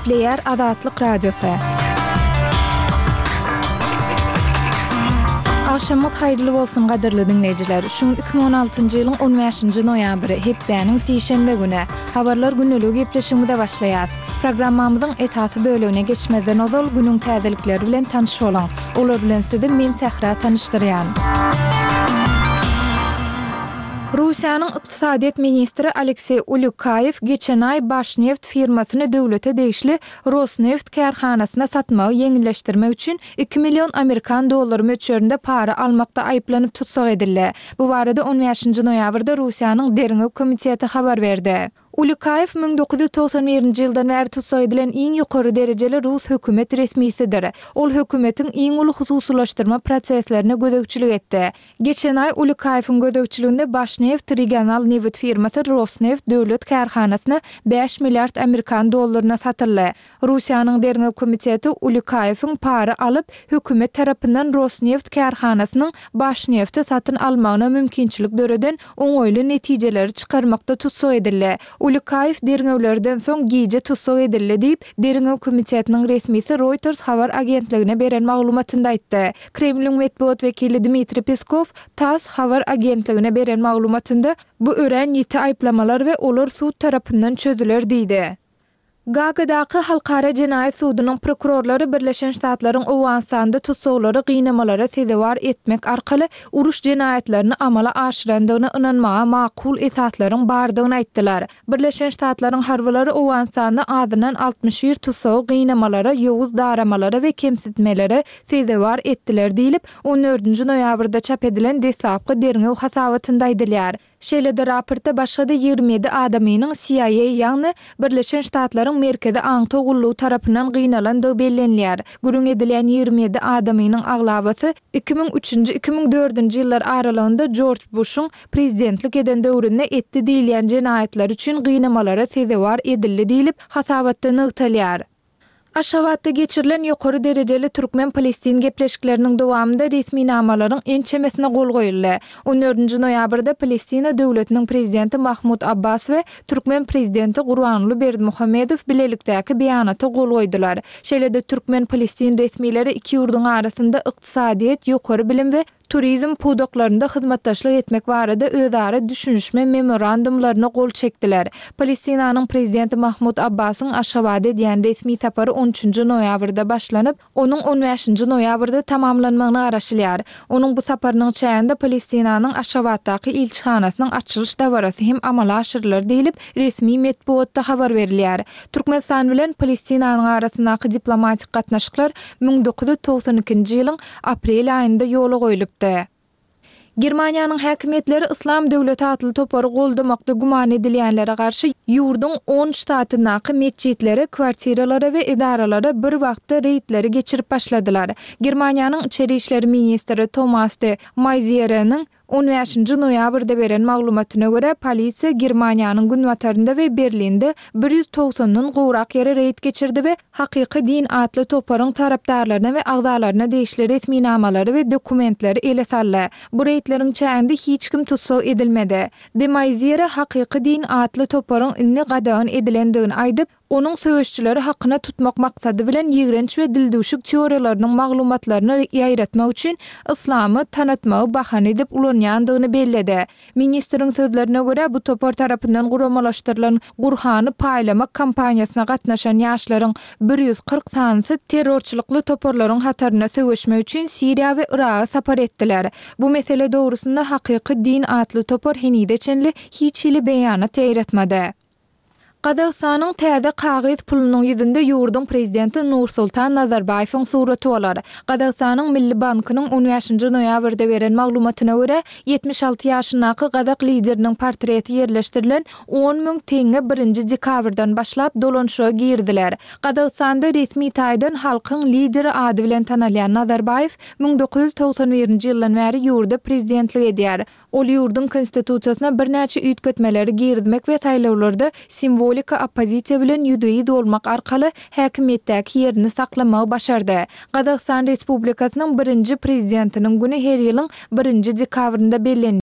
Nükleer Adatlyk Radiosu. Akşamyz haýyrly bolsun gaderli dinleýijiler. Şu 2016-njy ýylyň 15-nji noýabry hepdeniň sişembe güni habarlar günlügi gepleşiginde başlaýar. Programmamyzyň esasy bölügine geçmeden ozal günüň täzelikleri bilen tanış bolan. Olar bilen sizi men Sahra tanışdyrýan. Russiýanyň ykdysadyýet ministri Aleksey Ulyukayev geçen ay Başneft firmasyny döwlete degişli Rosneft karhanasyna satmagy ýeňilleşdirmek üçin 2 milyon Amerikan dollary möçberinde para almakda aýplanyp tutsak edildi. Bu barada 15-nji noýabrda Russiýanyň Derňew komiteti habar berdi. Ulyukayev 1991-nji ýyldan bäri tutsak edilen iň ýokary derejeli Rus hökümet resmisidir. Ol hökümetiň iň uly hususlaşdyrma proseslerine gödökçilik etdi. Geçen ay Ulyukayewiň gödökçiliginde Başneft regional neft firmasy Rosneft döwlet karhanasyny 5 milliard Amerikan dollaryna satyldy. Russiýanyň Derňew komiteti Ulyukayewiň para alyp hökümet tarapyndan Rosneft karhanasynyň Başnefti satyn almagyna mümkinçilik döreden oňoýly netijeleri çykarmakda tutsak edildi. Ulyukayew derňewlerden soň giýje tutsak edildi diýip Derňew komitetining resmisi Reuters habar agentligine beren maglumatynda aýtdy. Kremliň medeniýet wekili Dmitri Peskov TASS habar agentligine beren maglumatynda bu ören ýeti aýplamalar we olar sud tarapyndan çözüler diýdi. Gagadaky Halkara Jenaýat Sudynyň prokurorlary Birleşen Ştatlaryň Owensanda tutsaklary gynamalara sedewar etmek arkaly uruş jenaýatlaryny amala aşyrandygyna ynanmaga makul esaslaryň bardygyny aýtdylar. Birleşen Ştatlaryň harbylary Owensanda adynan 61 tutsak gynamalara, ýowuz daramalara we kemsitmelere sedewar etdiler diýilip 14-nji noýabrda çap edilen deslapky Derňew hasawatynda aýdylýar. Şeýle-de raportda başga da 27 adamynyň CIA ýagny Birleşen Ştatlaryň merkezi aňto gullugy tarapyndan gynalanydy bellenilýär. Gürüň edilen 27 adamynyň aglabasy 2003-2004-nji ýyllar aralygynda George Bush'un prezidentlik eden döwründe etdi diýilen jenaýatlar üçin gynamalara sedewar edildi diýilip hasawatda nygtalýar. Aşgabatda geçirilen ýokary derejeli Türkmen-Palestin gepleşikleriniň dowamında resmi namalaryň ençemesine gol goýuldy. 14-nji noýabrda Palestina döwletiniň prezidenti Mahmud Abbas we Türkmen prezidenti Gurbanguly Berdimuhammedow bilelikdäki beýanata gol goýdular. Şeýle-de Türkmen-Palestin resmileri iki ýurduň arasynda ykdysadyýet, ýokary bilim we turizm pudoklaryna hyzmatdaşlyk etmek barada özara düşünüşme memorandumlaryna gol çekdiler. Palestinanyň prezidenti Mahmud Abbasyň Aşgabatda diýen resmi sapary 13-nji noýabrda başlanyp, onuň 15-nji noýabrda tamamlanmagyny garaşylýar. Onuň bu saparynyň çäginde Palestinanyň Aşgabatdaky ilçihanasynyň açylyş dawarasy hem amala aşyrylar diýilip resmi medeniýetde habar berilýär. Türkmenistan bilen Palestinanyň arasyndaky diplomatik gatnaşyklar 1992-nji ýylyň aprel aýynda ýola goýulyp Germaniýanyň häkimetleri Islam döwleti atly topary goldamakda guman edilýänlere garşy ýurdun 10 ştatyndaky meçhitlere, kwartiralara we edaralara bir wagtda reýtleri geçirip başladylar. Germaniýanyň içeri işleri ministri Thomas de Maizier'iniň 15-nji noýabrda beren maglumatyna görä, polisiýa Germaniýanyň günwatarynda we Berlinde 190-dan gowrak ýere reýt geçirdi we hakyky din atly toparyň tarapdarlaryna we agdalaryna degişli resmi namalary we dokumentleri ele saldy. Bu reýtleriň çäginde hiç kim tutsak edilmedi. De Maizier hakyky din atly toparyň inni gadagan edilendigini aýdyp, onun söýüşçileri hakyna tutmak maksady bilen ýigrenç we dildüşük teoriýalarynyň maglumatlaryny ýaýratmak üçin islamy tanatmagy bahane edip ulanýandygyny belledi. Ministriň sözlerine görä, bu topar tarapyndan guramalaşdyrylan Gurhany paýlamak kampaniýasyna gatnaşan ýaşlaryň 140 sanysy terrorçylykly toparlaryň hataryna söýüşmek üçin Siriýa we Iraga sapar etdiler. Bu mesele dogrusunda hakyky din atly topar henide çenli hiç hili beýanat ýaýratmady. Qazaqstanyň täze kagyd pulunyň ýüzünde ýurdun prezidenti Nursultan Nazarbayewiň suraty bolar. Qazaqstanyň Milli Bankynyň 15-nji noýabrda beren maglumatyna görä, 76 ýaşyndaky Qazaq lideriniň portreti ýerleşdirilen 10 000 teňe 1-nji dekabrdan başlap dolanşyga girdiler. Qazaqstanda resmi taýdan halkyň lideri ady bilen tanalýan Nazarbayew 1991-nji ýyldan bäri ýurda prezidentlik edýär. Ol ýurdun konstitusiýasyna bir näçe üýtgetmeleri girdirmek we taýlawlarda simbolika opozisiýa bilen ýüzüýi bolmak arkaly häkimetdäki ýerini saklamagy başardy. Qazaqstan Respublikasynyň 1-nji prezidentiniň güni her ýylyň 1-nji dekabrynda bellenýär.